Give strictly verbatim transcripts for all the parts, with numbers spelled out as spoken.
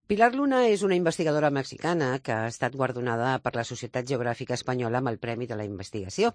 Pilar Luna és una investigadora mexicana que ha estat guardonada per la Societat Geogràfica Espanyola amb el Premi de la Investigació.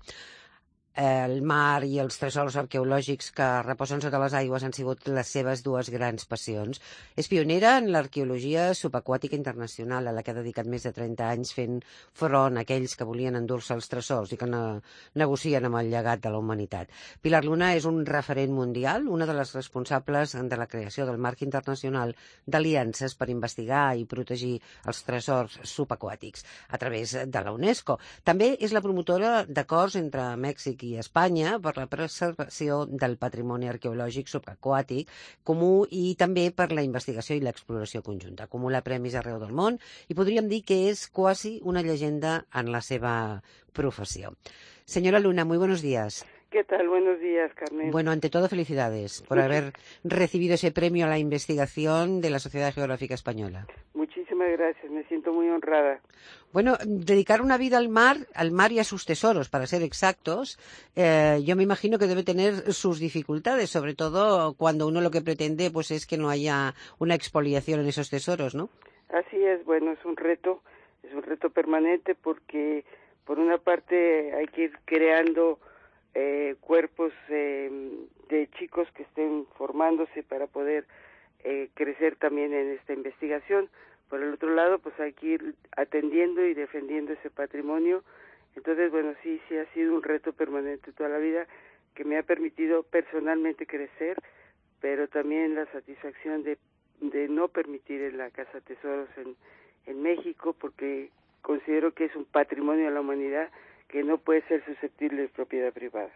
El mar i els tresors arqueològics que reposen sota les aigües han sigut les seves dues grans passions. És pionera en l'arqueologia subaquàtica internacional, a la que ha dedicat més de trenta anys fent front a aquells que volien endur-se els tresors i que ne negocien amb el llegat de la humanitat. Pilar Luna és un referent mundial, una de les responsables de la creació del marc internacional d'aliances per investigar i protegir els tresors subaquàtics a través de la UNESCO. També és la promotora d'acords entre Mèxic i Espanya per la preservació del patrimoni arqueològic subaquàtic comú i també per la investigació i l'exploració conjunta. Acumula premis arreu del món i podríem dir que és quasi una llegenda en la seva profesión. Señora Luna, muy buenos días. ¿Qué tal? Buenos días, Carmen. Bueno, ante todo, felicidades por haber recibido ese premio a la investigación de la Sociedad Geográfica Española. Muchísimas gracias, me siento muy honrada. Bueno, dedicar una vida al mar, al mar y a sus tesoros, para ser exactos, eh, yo me imagino que debe tener sus dificultades, sobre todo cuando uno lo que pretende pues es que no haya una expoliación en esos tesoros, ¿no? Así es, bueno, es un reto, es un reto permanente porque por una parte hay que ir creando eh, cuerpos eh, de chicos que estén formándose para poder eh, crecer también en esta investigación. Por el otro lado, pues hay que ir atendiendo y defendiendo ese patrimonio. Entonces, bueno, sí, sí ha sido un reto permanente toda la vida que me ha permitido personalmente crecer, pero también la satisfacción de, de no permitir en la Casa Tesoros en, en México, porque considero que es un patrimonio de la humanidad que no puede ser susceptible de propiedad privada.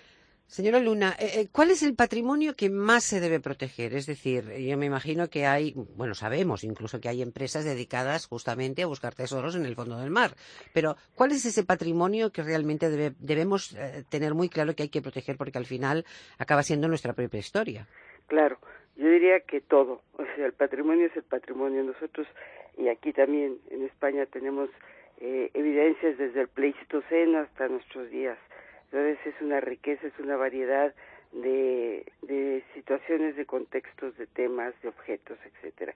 Señora Luna, eh, ¿cuál es el patrimonio que más se debe proteger? Es decir, yo me imagino que hay, bueno, sabemos incluso que hay empresas dedicadas justamente a buscar tesoros en el fondo del mar, pero ¿cuál es ese patrimonio que realmente debe, debemos eh, tener muy claro que hay que proteger porque al final acaba siendo nuestra propia historia? Claro, yo diría que todo, o sea, el patrimonio es el patrimonio. Nosotros, y aquí también en España tenemos eh, evidencias desde el Pleistoceno hasta nuestros días. Entonces es una riqueza, es una variedad de, de situaciones, de contextos, de temas, de objetos, etcétera.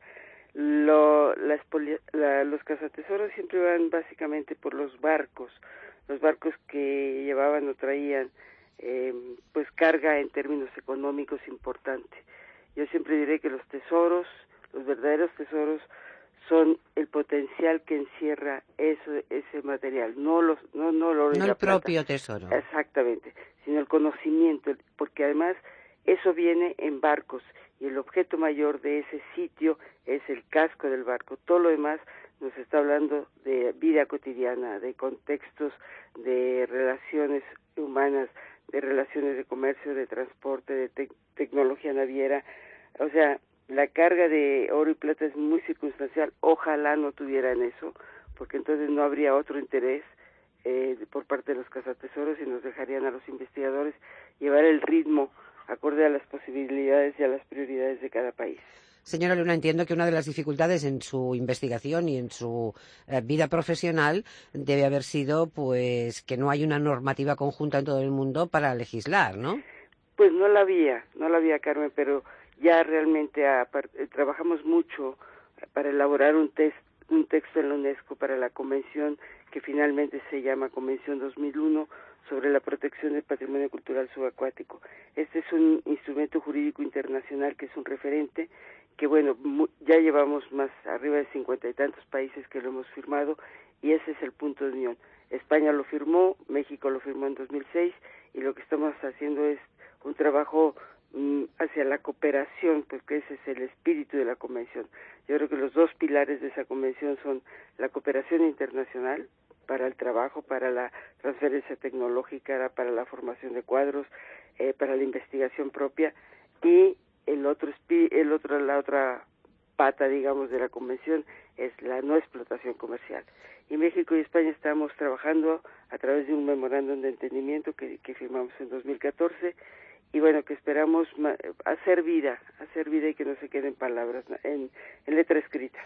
Lo, las poli, la, los cazatesoros siempre van básicamente por los barcos, los barcos que llevaban o traían eh, pues carga en términos económicos importante. Yo siempre diré que los tesoros, los verdaderos tesoros, son el potencial que encierra eso, ese material, no los, no, no, lo no el propio tesoro. Exactamente, sino el conocimiento, porque además eso viene en barcos y el objeto mayor de ese sitio es el casco del barco. Todo lo demás nos está hablando de vida cotidiana, de contextos, de relaciones humanas, de relaciones de comercio, de transporte, de te tecnología naviera, o sea, la carga de oro y plata es muy circunstancial. Ojalá no tuvieran eso, porque entonces no habría otro interés eh, por parte de los cazatesoros y nos dejarían a los investigadores llevar el ritmo acorde a las posibilidades y a las prioridades de cada país. Señora Luna, entiendo que una de las dificultades en su investigación y en su eh, vida profesional debe haber sido pues que no hay una normativa conjunta en todo el mundo para legislar, ¿no? Pues no la había, no la había, Carmen, pero ya realmente a, a, trabajamos mucho para elaborar un, test, un texto en la UNESCO para la convención que finalmente se llama Convención dos mil uno sobre la protección del patrimonio cultural subacuático. Este es un instrumento jurídico internacional que es un referente, que bueno, ya llevamos más arriba de cincuenta y tantos países que lo hemos firmado y ese es el punto de unión. España lo firmó, México lo firmó en dos mil seis y lo que estamos haciendo es un trabajo hacia la cooperación, porque ese es el espíritu de la convención. Yo creo que los dos pilares de esa convención son la cooperación internacional para el trabajo, para la transferencia tecnológica, para la formación de cuadros, eh, para la investigación propia, y el otro, el otro, la otra pata, digamos, de la convención es la no explotación comercial. Y México y España estamos trabajando a través de un memorándum de entendimiento que, que firmamos en dos mil catorce, y bueno, que esperamos hacer vida, hacer vida y que no se queden palabras en, en letra escrita.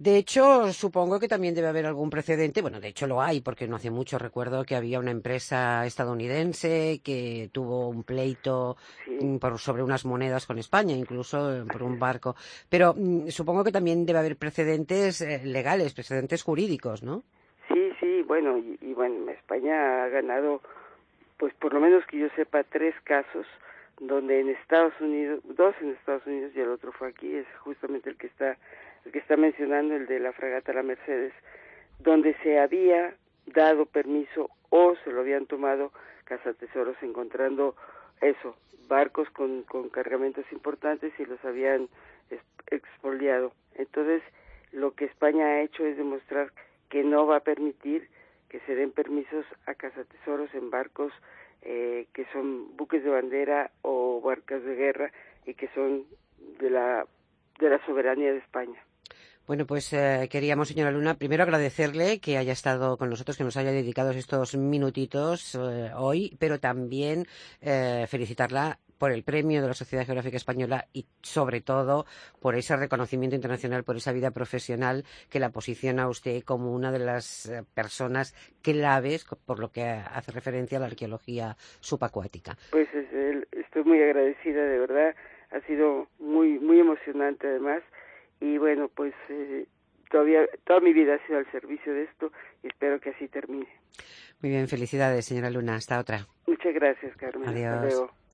De hecho, supongo que también debe haber algún precedente. Bueno, de hecho lo hay, porque no hace mucho recuerdo que había una empresa estadounidense que tuvo un pleito Sí, mm, por, sobre unas monedas con España, incluso eh, por así un es. barco. Pero mm, supongo que también debe haber precedentes eh, legales, precedentes jurídicos, ¿no? Sí, sí, bueno, y, y bueno, España ha ganado, pues por lo menos que yo sepa, tres casos donde en Estados Unidos, dos en Estados Unidos y el otro fue aquí, es justamente el que está, el que está mencionando, el de la fragata La Mercedes, donde se había dado permiso o se lo habían tomado cazatesoros encontrando eso, barcos con, con cargamentos importantes y los habían expoliado. Entonces, lo que España ha hecho es demostrar que no va a permitir que se den permisos a cazatesoros en barcos eh, que son buques de bandera o barcas de guerra y que son de la de la soberanía de España. Bueno, pues eh, queríamos, señora Luna, primero agradecerle que haya estado con nosotros, que nos haya dedicado estos minutitos eh, hoy, pero también eh, felicitarla por el premio de la Sociedad Geográfica Española y, sobre todo, por ese reconocimiento internacional, por esa vida profesional que la posiciona a usted como una de las eh, personas claves por lo que hace referencia a la arqueología subacuática. Pues es el, estoy muy agradecida, de verdad, ha sido muy muy emocionante además y bueno, pues eh, todavía toda mi vida ha sido al servicio de esto y espero que así termine. Muy bien, felicidades, señora Luna. Hasta otra. Muchas gracias, Carmen. Hasta Adiós. luego.